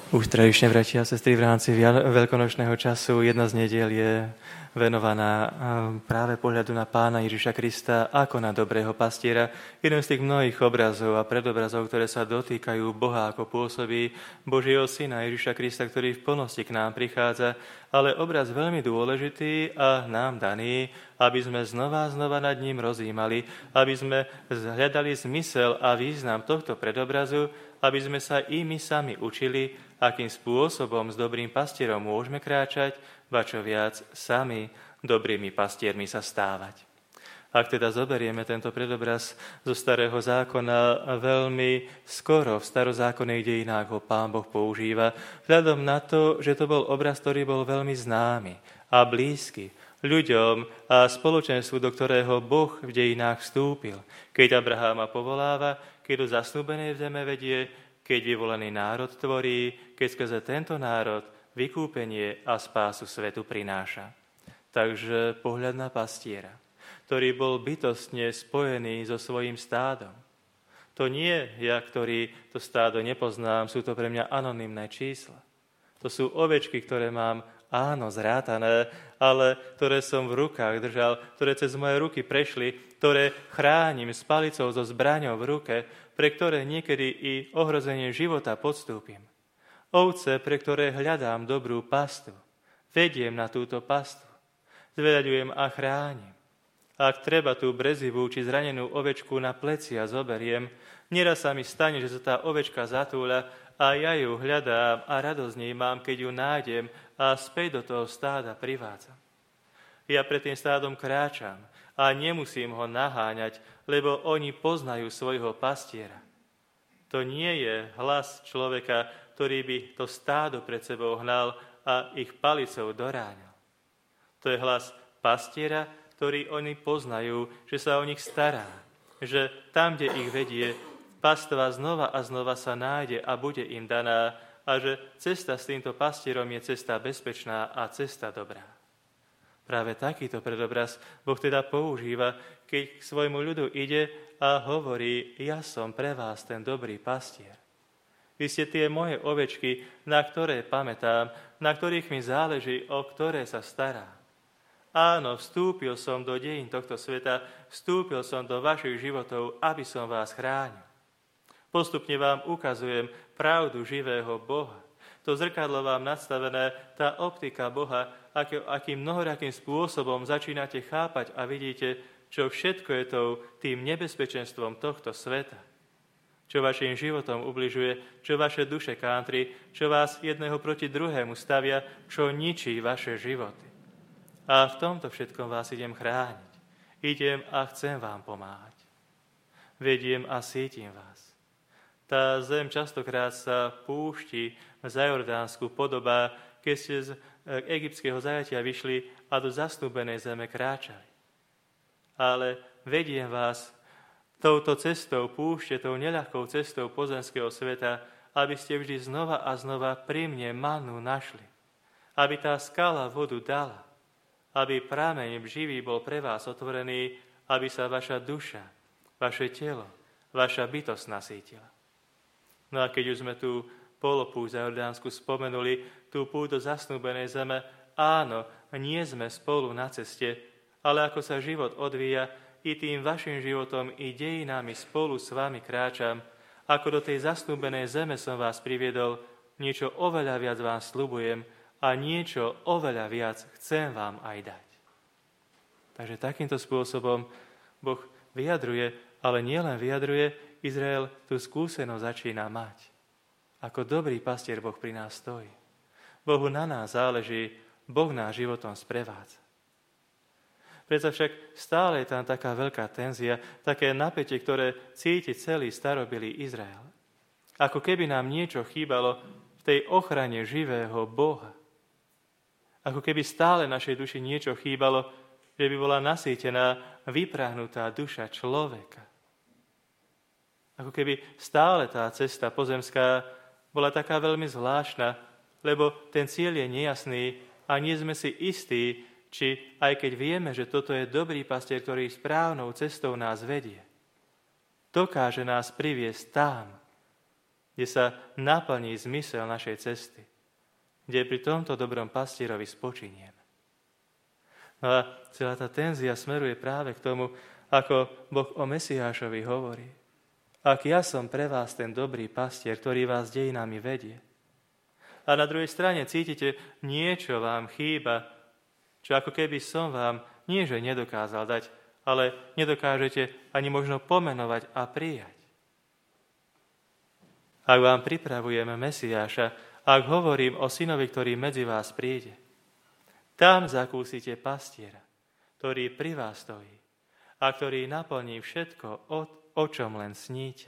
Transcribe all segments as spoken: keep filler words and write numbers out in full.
Už tradične, bratia a sestry, v rámci veľkonočného času jedna z nediel je venovaná práve pohľadu na Pána Ježiša Krista ako na dobrého pastiera. Jeden z tých mnohých obrazov a predobrazov, ktoré sa dotýkajú Boha, ako pôsobí Božieho Syna Ježiša Krista, ktorý v plnosti k nám prichádza, ale obraz veľmi dôležitý a nám daný, aby sme znova a znova nad ním rozjímali, aby sme hľadali zmysel a význam tohto predobrazu, aby sme sa i my sami učili, akým spôsobom s dobrým pastierom môžeme kráčať, ba čo viac sami dobrými pastiermi sa stávať. Ak teda zoberieme tento predobraz zo Starého zákona, veľmi skoro v starozákonných dejinách ho Pán Boh používa, vzhľadom na to, že to bol obraz, ktorý bol veľmi známy a blízky ľuďom a spoločenstvu, do ktorého Boh v dejinách vstúpil. Keď Abraháma povoláva, keď do zasnúbenej zeme vedie, keď vyvolený národ tvorí, keď skrze tento národ vykúpenie a spásu svetu prináša. Takže pohľad na pastiera, ktorý bol bytostne spojený so svojím stádom. To nie ja, ktorý to stádo nepoznám, sú to pre mňa anonymné čísla. To sú ovečky, ktoré mám, áno, zrátané, ale ktoré som v rukách držal, ktoré cez moje ruky prešli, ktoré chránim s palicou so zbraňou v ruke, pre ktoré niekedy i ohrozenie života podstúpim. Ovce, pre ktoré hľadám dobrú pastu. Vediem na túto pastu. Zveľaďujem a chránim. Ak treba tú brezivú či zranenú ovečku na plecia zoberiem, neraz sa mi stane, že sa tá ovečka zatúľa a ja ju hľadám a radosť nej mám, keď ju nájdem a späť do toho stáda privádzam. Ja pred tým stádom kráčam a nemusím ho naháňať, lebo oni poznajú svojho pastiera. To nie je hlas človeka, ktorý by to stádo pred sebou hnal a ich palicou doráňal. To je hlas pastiera, ktorý oni poznajú, že sa o nich stará, že tam, kde ich vedie, pastva znova a znova sa nájde a bude im daná a že cesta s týmto pastierom je cesta bezpečná a cesta dobrá. Práve takýto predobraz Boh teda používa, keď k svojmu ľudu ide a hovorí: ja som pre vás ten dobrý pastier. Vy ste tie moje ovečky, na ktoré pamätám, na ktorých mi záleží, o ktoré sa starám. Áno, vstúpil som do dejín tohto sveta, vstúpil som do vašich životov, aby som vás chránil. Postupne vám ukazujem pravdu živého Boha. To zrkadlo vám nadstavené, tá optika Boha, aký, akým mnohorakým spôsobom začínate chápať a vidíte, čo všetko je to tým nebezpečenstvom tohto sveta. Čo vašim životom ubližuje, čo vaše duše kántri, čo vás jedného proti druhému stavia, čo ničí vaše životy. A v tomto všetkom vás idem chrániť. Idem a chcem vám pomáhať. Vediem a sítim vás. Tá zem častokrát sa púšti za Jordánsku podobá, keď ste z egyptského zajatia vyšli a do zasnúbenej zeme kráčali. Ale vediem vás touto cestou púšte, tou neľahkou cestou pozemského sveta, aby ste vždy znova a znova pri mne mannu našli. Aby tá skala vodu dala. Aby prameň živý bol pre vás otvorený, aby sa vaša duša, vaše telo, vaša bytosť nasýtila. No a keď už sme tú polopúť za Jordánsku spomenuli, tú púť do zasnúbenej zeme, áno, nie sme spolu na ceste, ale ako sa život odvíja, i tým vašim životom, i dejinami spolu s vami kráčam, ako do tej zasnúbenej zeme som vás priviedol, niečo oveľa viac vám sľubujem a niečo oveľa viac chcem vám aj dať. Takže takýmto spôsobom Boh vyjadruje, ale nielen vyjadruje, Izrael tú skúsenosť začína mať. Ako dobrý pastier Boh pri nás stojí. Bohu na nás záleží, Boh nás životom sprevádza. Predsa však stále je tam taká veľká tenzia, také napätie, ktoré cíti celý starobilý Izrael. Ako keby nám niečo chýbalo v tej ochrane živého Boha. Ako keby stále našej duši niečo chýbalo, že by bola nasýtená, vyprahnutá duša človeka. Ako keby stále tá cesta pozemská bola taká veľmi zvláštna, lebo ten cieľ je nejasný a nie sme si istí, či aj keď vieme, že toto je dobrý pastier, ktorý správnou cestou nás vedie, dokáže nás priviesť tam, kde sa naplní zmysel našej cesty, kde pri tomto dobrom pastierovi spočiniem. No a celá tá tenzia smeruje práve k tomu, ako Boh o Mesiášovi hovorí. Ak ja som pre vás ten dobrý pastier, ktorý vás dejinami vedie. A na druhej strane cítite, niečo vám chýba, čo ako keby som vám nie že nedokázal dať, ale nedokážete ani možno pomenovať a prijať. Ak vám pripravujem Mesiáša, ak hovorím o synovi, ktorý medzi vás príde, tam zakúsite pastiera, ktorý pri vás stojí a ktorý naplní všetko, o, o čom len sníte.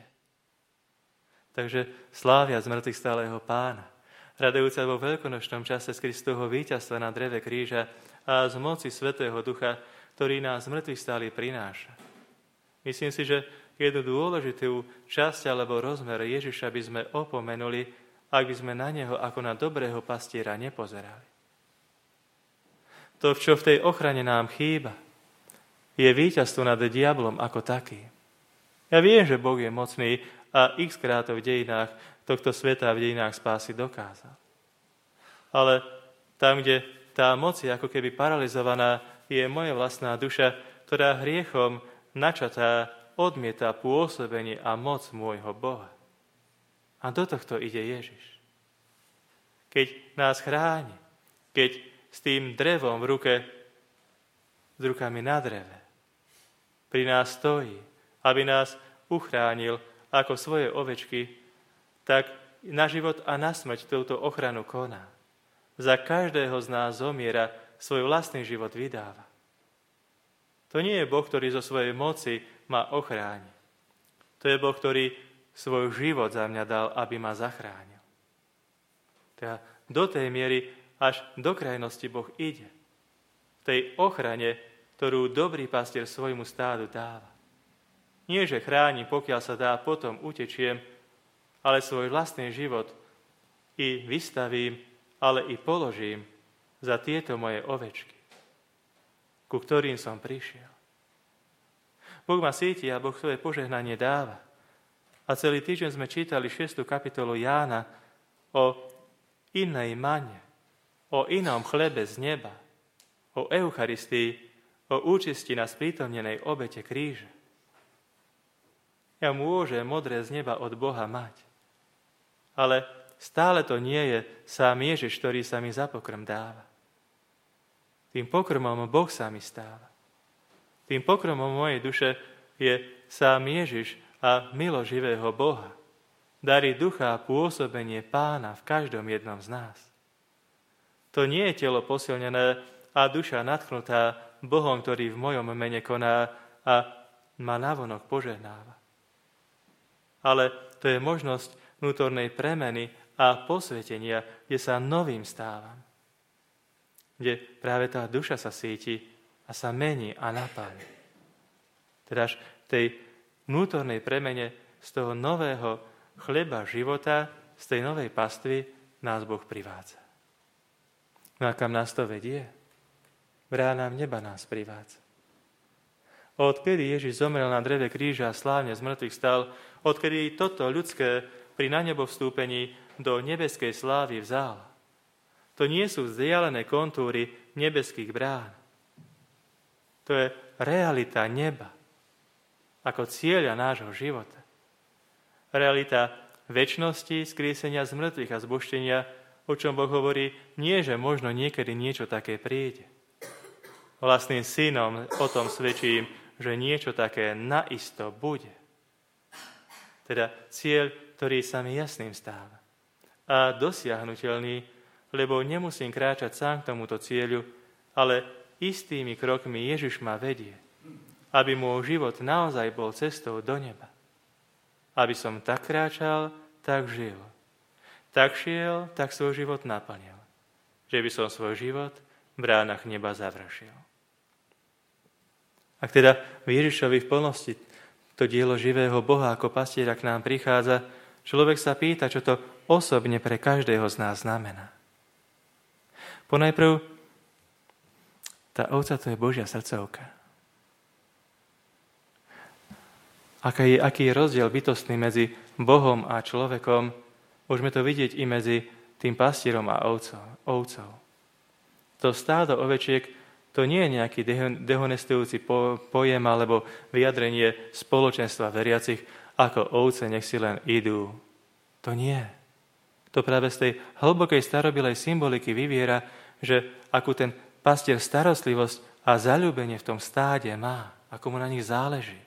Takže slávia zmrtvých stáleho Pána, radujúca vo veľkonočnom čase z Kristovho víťazstva na dreve kríža a z moci Svätého Ducha, ktorý nás mŕtvych stály prináša. Myslím si, že jednu dôležitú časť alebo rozmer Ježiša by sme opomenuli, ak by sme na neho ako na dobrého pastiera nepozerali. To, čo v tej ochrane nám chýba, je víťazstvo nad diablom ako taký. Ja viem, že Boh je mocný a x krát v dejinách tohto sveta, v dejinách spásy dokázal. Ale tam, kde tá moc je ako keby paralizovaná, je moja vlastná duša, ktorá hriechom načatá odmieta pôsobenie a moc môjho Boha. A do tohto ide Ježiš. Keď nás chráni, keď s tým drevom v ruke, s rukami na dreve, pri nás stojí, aby nás uchránil ako svoje ovečky, tak na život a na smrť túto ochranu koná. Za každého z nás zomiera, svoj vlastný život vydáva. To nie je Boh, ktorý zo svojej moci ma ochráni. To je Boh, ktorý svoj život za mňa dal, aby ma zachránil. Teda do tej miery až do krajnosti Boh ide. V tej ochrane, ktorú dobrý pastier svojmu stádu dáva. Nie, že chráni, pokiaľ sa dá, potom utečiem, ale svoj vlastný život i vystavím, ale i položím za tieto moje ovečky, ku ktorým som prišiel. Boh ma síti a Boh svoje požehnanie dáva. A celý týždeň sme čítali šiestú kapitolu Jána o inej mane, o inom chlebe z neba, o Eucharistii, o účisti na sprítomnenej obete kríža. Ja môžem modré z neba od Boha mať, ale stále to nie je sám Ježiš, ktorý sa mi za pokrm dáva. Tým pokrmom Boh sa mi stáva. Tým pokrmom mojej duše je sám Ježiš a milo živého Boha. Darí ducha a pôsobenie Pána v každom jednom z nás. To nie je telo posilnené a duša nadchnutá Bohom, ktorý v mojom mene koná a ma navonok požehnáva. Ale to je možnosť vnútornej premeny a posvetenia, kde sa novým stávam. Kde práve tá duša sa síti a sa mení a napáli. Teda až v tej vnútornej premene z toho nového chleba života, z tej novej pastvy nás Boh privádza. No a kam nás to vedie? Bránam neba nás privádza. Odkedy Ježiš zomrel na dreve kríža a slávne z mŕtvych stal, odkedy toto ľudské pri na nebo vstúpení do nebeskej slávy vzal, to nie sú vzdialené kontúry nebeských brán. To je realita neba, ako cieľa nášho života. Realita večnosti, skriesenia z mŕtvych a zbožtenia, o čom Boh hovorí, nie, že možno niekedy niečo také príde. Vlastným synom o tom svedčím, že niečo také naisto bude. Teda cieľ, ktorý sa mi jasným stáva. A dosiahnuteľný, lebo nemusím kráčať sám k tomuto cieľu, ale istými krokmi Ježiš ma vedie, aby môj život naozaj bol cestou do neba. Aby som tak kráčal, tak žil. Tak šiel, tak svoj život naplnil. Že by som svoj život v bránach neba završil. Ak teda v Ježišovi v plnosti to dielo živého Boha ako pastiera k nám prichádza, človek sa pýta, čo to osobne pre každého z nás znamená. Ponajprv, tá ovca to je Božia srdcovka. Aký je, aký je rozdiel bytostný medzi Bohom a človekom, môžeme to vidieť i medzi tým pastierom a ovcou. To stádo ovečiek, to nie je nejaký dehonestujúci pojem alebo vyjadrenie spoločenstva veriacich, ako ovce nech si len idú. To nie. To práve z tej hlbokej starobilej symboliky vyviera, že akú ten pastier starostlivosť a zaľúbenie v tom stáde má, ako mu na nich záleží.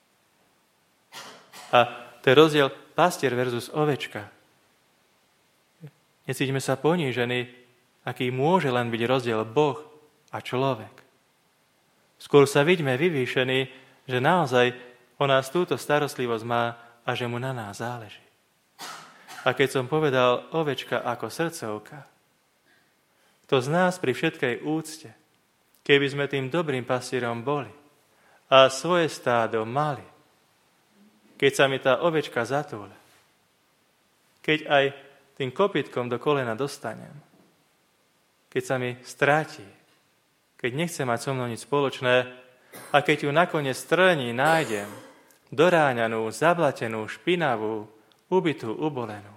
A to je rozdiel pastier versus ovečka. Necítime sa ponížení, aký môže len byť rozdiel Boh a človek. Skôr sa vidíme vyvýšení, že naozaj o nás túto starostlivosť má a že mu na nás záleží. A keď som povedal ovečka ako srdcovka, to z nás pri všetkej úcte, keby sme tým dobrým pastierom boli a svoje stádo mali, keď sa mi tá ovečka zatúle, keď aj tým kopytkom do kolena dostanem, keď sa mi stráti, keď nechce mať so mnou nič spoločné a keď ju nakoniec strní nájdem, doráňanú, zablatenú, špinavú, ubitú, ubolenú,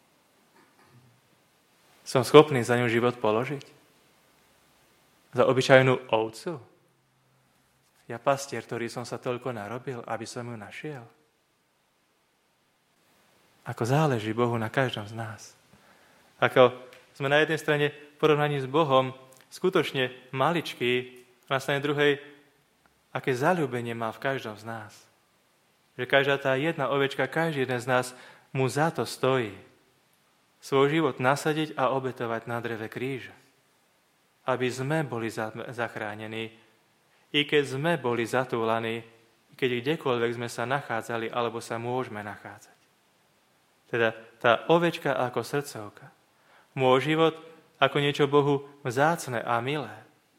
som schopný za ňu život položiť? Za obyčajnú ovcu? Ja pastier, ktorý som sa toľko narobil, aby som ju našiel? Ako záleží Bohu na každom z nás. Ako sme na jednej strane v porovnaní s Bohom skutočne maličkí, a na strane druhej, aké zaľúbenie má v každom z nás. Že každá tá jedna ovečka, každý jeden z nás mu za to stojí. Svoj život nasadiť a obetovať na dreve kríža. Aby sme boli zachránení, i keď sme boli zatúlaní, i keď kdekoľvek sme sa nachádzali, alebo sa môžeme nachádzať. Teda tá ovečka ako srdcovka. Môj život ako niečo Bohu vzácne a milé.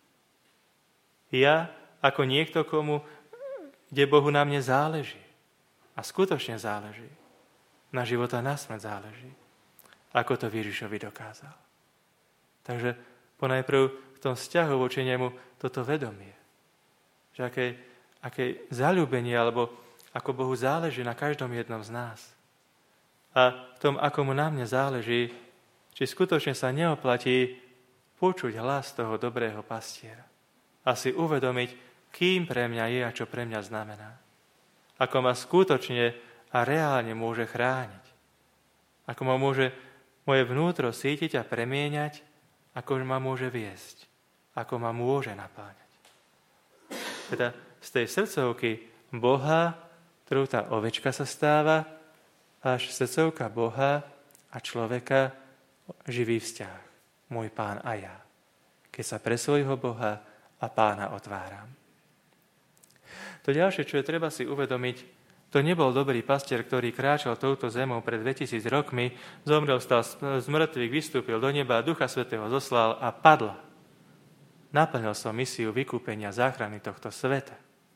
Ja ako niekto, komu, kde Bohu na mne záleží. A skutočne záleží. Na život a na smrť záleží. Ako to Ježišovi dokázal. Takže ponajprv v tom vzťahu voči nemu toto vedomie. Že aké, aké zaľúbenie, alebo ako Bohu záleží na každom jednom z nás. A v tom, ako mu na mne záleží, či skutočne sa neoplatí počuť hlas toho dobrého pastiera. A si uvedomiť, kým pre mňa je a čo pre mňa znamená. Ako ma skutočne a reálne môže chrániť. Ako ma môže moje vnútro sítiť a premieňať, ako ma môže viesť. Ako ma môže napáňať. Teda z tej srdcovky Boha, ktorú tá ovečka sa stáva, až srdcovka Boha a človeka živý vzťah. Môj Pán a ja. Keď sa pre svojho Boha a Pána otváram. To ďalšie, čo je treba si uvedomiť, to nebol dobrý pastier, ktorý kráčal touto zemou pred dvetisíc rokmi, zomrel, stal z mŕtvych, vystúpil do neba, Ducha Svätého zoslal a padla. Naplnil som misiu vykúpenia záchrany tohto sveta.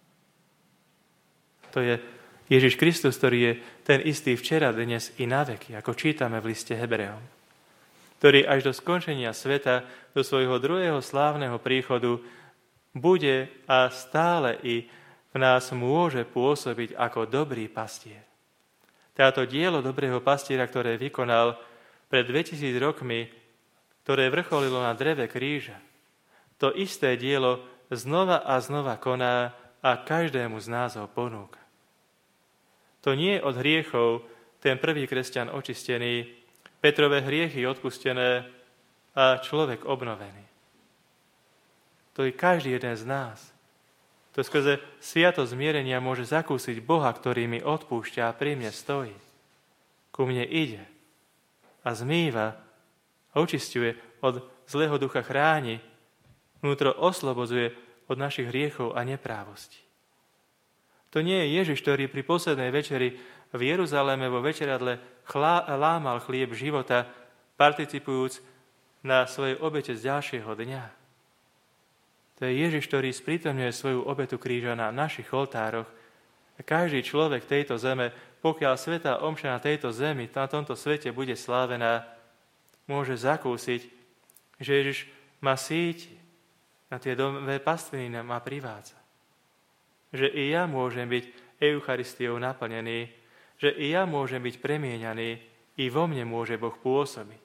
To je Ježiš Kristus, ktorý je ten istý včera, dnes i na veky, ako čítame v liste Hebrejom. Ktorý až do skončenia sveta, do svojho druhého slávneho príchodu, bude a stále i v nás môže pôsobiť ako dobrý pastier. Táto dielo dobrého pastiera, ktoré vykonal pred dvetisíc rokmi, ktoré vrcholilo na dreve kríža, to isté dielo znova a znova koná a každému z nás ho ponúka. To nie je od hriechov ten prvý kresťan očistený, Petrové hriechy odpustené a človek obnovený. To je každý jeden z nás. To skrze sviatosť zmierenia môže zakúsiť Boha, ktorý mi odpúšťa a pri mne stojí. Ku mne ide a zmýva a očisťuje od zlého ducha, chráni, vnútro oslobodzuje od našich hriechov a neprávostí. To nie je Ježiš, ktorý pri poslednej večeri v Jeruzaléme vo večeradle chlá, lámal chlieb života, participujúc na svojej obete z ďalšieho dňa. To je Ježiš, ktorý sprítomňuje svoju obetu kríža na našich oltároch. A každý človek tejto zeme, pokiaľ svätá omša na tejto zemi, na tomto svete bude slávená, môže zakúsiť, že Ježiš ma síti, na tie dome pastviny ma privádza. Že i ja môžem byť Eucharistiou naplnený, že i ja môžem byť premieňaný, i vo mne môže Boh pôsobiť.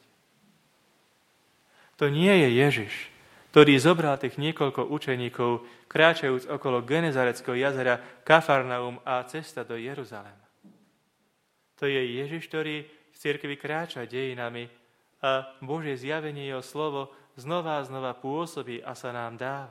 To nie je Ježiš, ktorý zobral tých niekoľko učeníkov, kráčajúc okolo Genezareckého jazera, Kafarnaum a cesta do Jeruzalema. To je Ježiš, ktorý v cirkvi kráča dejinami a Božie zjavenie, jeho slovo znova a znova pôsobí a sa nám dáva.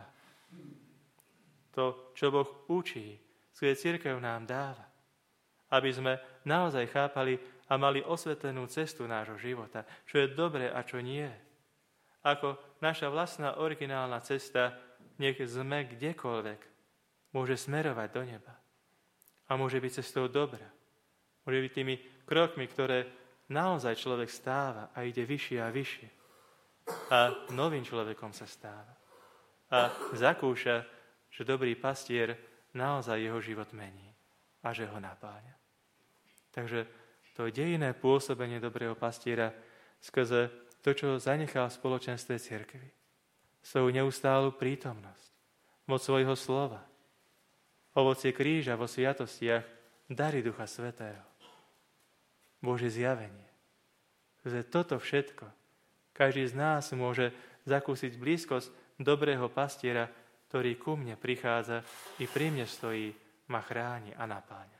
To, čo Boh učí, svoje cirkev nám dáva, aby sme naozaj chápali a mali osvetlenú cestu nášho života, čo je dobré a čo nie. Ako naša vlastná originálna cesta, nech sme kdekoľvek, môže smerovať do neba. A môže byť cestou dobra. Môže byť tými krokmi, ktoré naozaj človek stáva a ide vyššie a vyššie. A novým človekom sa stáva. A zakúša, že dobrý pastier naozaj jeho život mení a že ho napáľa. Takže to dejinné pôsobenie dobrého pastiera skrze to, čo zanechal v spoločenstve cirkvi. Svoju neustálu prítomnosť, moc svojho slova, ovocie kríža vo sviatostiach, dary Ducha Svätého, Božie zjavenie. Že toto všetko, každý z nás môže zakúsiť blízkosť dobrého pastiera, ktorý ku mne prichádza i pri mne stojí, ma chráni a napáňa.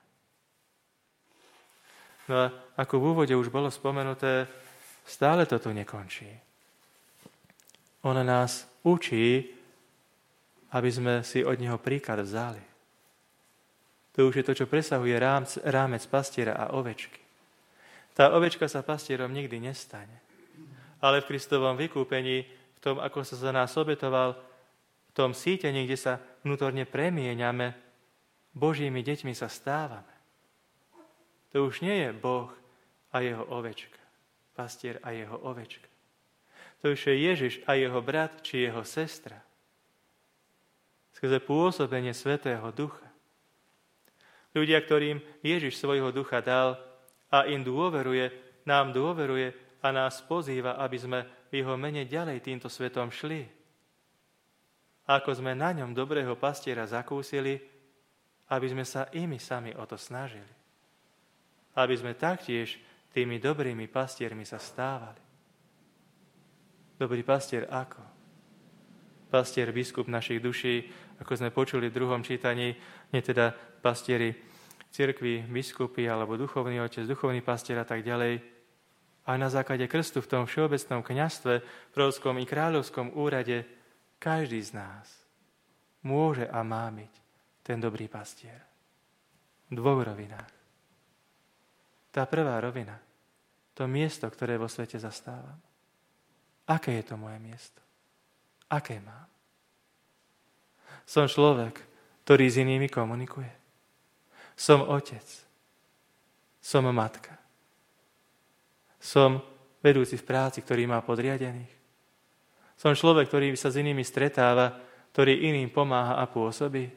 No a ako v úvode už bolo spomenuté, stále to tu nekončí. Ona nás učí, aby sme si od neho príklad vzali. To už je to, čo presahuje rámec, rámec pastiera a ovečky. Tá ovečka sa pastierom nikdy nestane. Ale v Kristovom vykúpení, v tom, ako sa za nás obetoval, v tom sítení, kde sa vnútorne premieňame, Božími deťmi sa stávame. To už nie je Boh a jeho ovečka. Pastier a jeho ovečka. To už je Ježiš a jeho brat či jeho sestra. Skrze pôsobenie Svätého Ducha. Ľudia, ktorým Ježiš svojho ducha dal a im dôveruje, nám dôveruje a nás pozýva, aby sme v jeho mene ďalej týmto svetom šli. Ako sme na ňom dobrého pastiera zakúsili, aby sme sa i my sami o to snažili. Aby sme taktiež tými dobrými pastiermi sa stávali. Dobrý pastier ako? Pastier, biskup našich duší, ako sme počuli v druhom čítaní, nie teda pastieri cirkvi, biskupy alebo duchovný otec, duchovný pastier a tak ďalej. A na základe krstu v tom všeobecnom kňazstve, prorockom i kráľovskom úrade, každý z nás môže a má byť ten dobrý pastier. V dvoch rovinách. Tá prvá rovina, to miesto, ktoré vo svete zastávam. Aké je to moje miesto? Aké mám? Som človek, ktorý s inými komunikuje. Som otec. Som matka. Som vedúci v práci, ktorý má podriadených. Som človek, ktorý sa s inými stretáva, ktorý iným pomáha a pôsobí.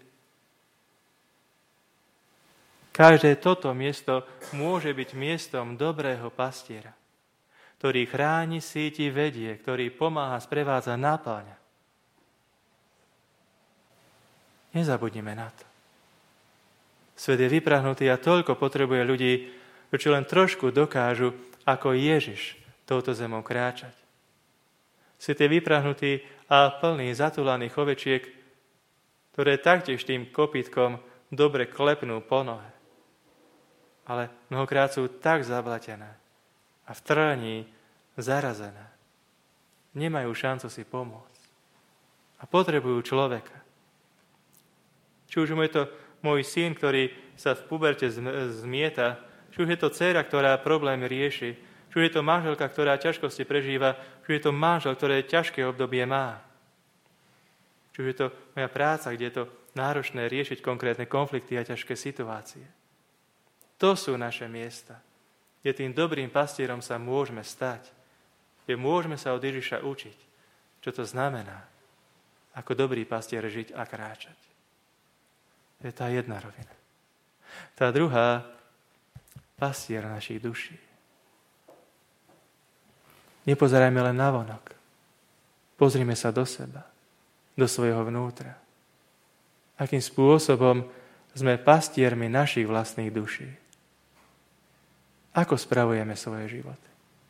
Každé toto miesto môže byť miestom dobrého pastiera, ktorý chráni, síti, vedie, ktorý pomáha, sprevádza, napáľa. Nezabudnime na to. Svet je vyprahnutý a toľko potrebuje ľudí, čo len trošku dokážu, ako Ježiš, touto zemou kráčať. Svet je vyprahnutý a plný zatúlaných ovečiek, ktoré taktiež tým kopytkom dobre klepnú po nohe. Ale mnohokrát sú tak zablatené a v trní zarazené. Nemajú šancu si pomôcť. A potrebujú človeka. Či už je to môj syn, ktorý sa v puberte zmieta, či už je to dcéra, ktorá problémy rieši, či už je to manželka, ktorá ťažkosti prežíva, či už je to manžel, ktoré ťažké obdobie má. Či už je to moja práca, kde je to náročné riešiť konkrétne konflikty a ťažké situácie. To sú naše miesta, kde tým dobrým pastierom sa môžeme stať, kde môžeme sa od Ježiša učiť, čo to znamená, ako dobrý pastier žiť a kráčať. To je tá jedna rovina. Tá druhá, pastier našich duší. Nepozerajme len na vonok. Pozrime sa do seba, do svojho vnútra. Akým spôsobom sme pastiermi našich vlastných duší. Ako spravujeme svoje životy?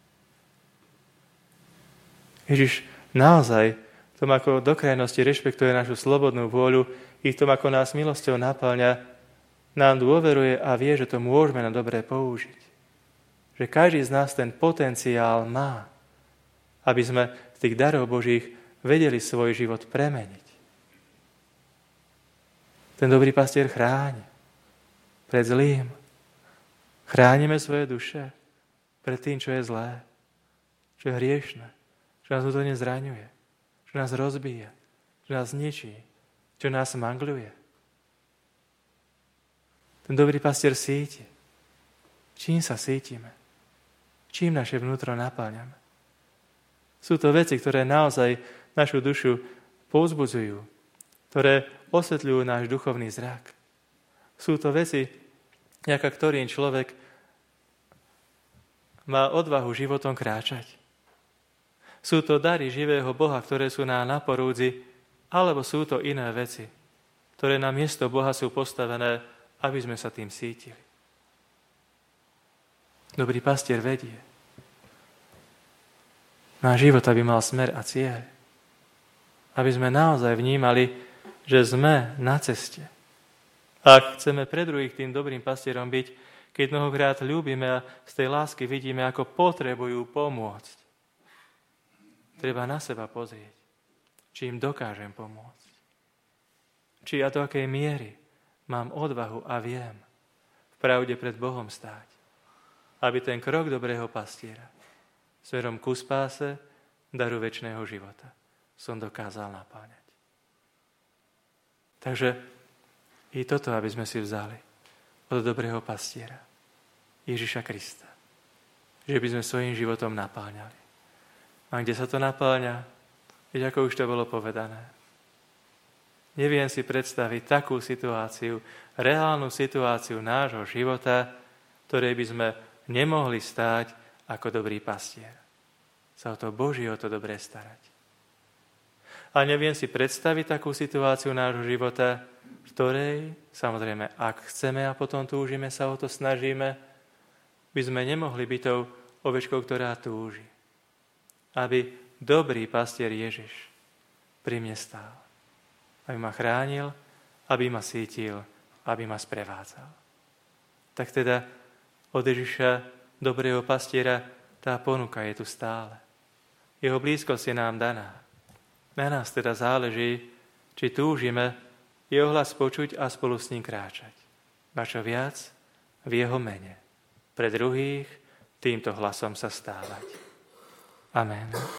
Ježiš naozaj v tom, ako do krajnosti rešpektuje našu slobodnú vôľu i v tom, ako nás milosťou napĺňa, nám dôveruje a vie, že to môžeme na dobré použiť. Že každý z nás ten potenciál má, aby sme z tých darov Božích vedeli svoj život premeniť. Ten dobrý pastier chráni pred zlým. Chránime svoje duše pred tým, čo je zlé, čo je hriešne, čo nás údajne zraňuje, čo nás rozbíja, čo nás ničí, čo nás mangľuje. Ten dobrý pastier síti. Čím sa sítime? Čím naše vnútro napáľame? Sú to veci, ktoré naozaj našu dušu povzbudzujú, ktoré osvetľujú náš duchovný zrak. Sú to veci, vďaka ktorým človek má odvahu životom kráčať. Sú to dary živého Boha, ktoré sú nám na porúdzi, alebo sú to iné veci, ktoré na miesto Boha sú postavené, aby sme sa tým sítili. Dobrý pastier vedie. Náš život, aby mal smer a cieľ. Aby sme naozaj vnímali, že sme na ceste. Ak chceme pre druhých tým dobrým pastierom byť, keď mnohokrát ľúbime a z tej lásky vidíme, ako potrebujú pomôcť, treba na seba pozrieť, či im dokážem pomôcť. Či a do akej miery mám odvahu a viem v pravde pred Bohom stáť, aby ten krok dobrého pastiera smerom ku spáse, daru večného života som dokázal napáňať. Takže i toto, aby sme si vzali od dobrého pastiera, Ježiša Krista. Že by sme svojím životom napáňali. A kde sa to napáňa? Veď ako už to bolo povedané. Neviem si predstaviť takú situáciu, reálnu situáciu nášho života, ktorej by sme nemohli stáť ako dobrý pastier. Sa o to Boží o to dobre starať. A neviem si predstaviť takú situáciu nášho života, v ktorej, samozrejme, ak chceme a potom túžime, sa o to snažíme, by sme nemohli byť tou ovečkou, ktorá túži. Aby dobrý pastier Ježiš pri mne stál. Aby ma chránil, aby ma sítil, aby ma sprevádzal. Tak teda od Ježiša, dobrého pastiera, tá ponuka je tu stále. Jeho blízkosť je nám daná. Na nás teda záleží, či túžime jeho hlas počuť a spolu s ním kráčať. A čo viac, v jeho mene. Pre druhých týmto hlasom sa stávať. Amen.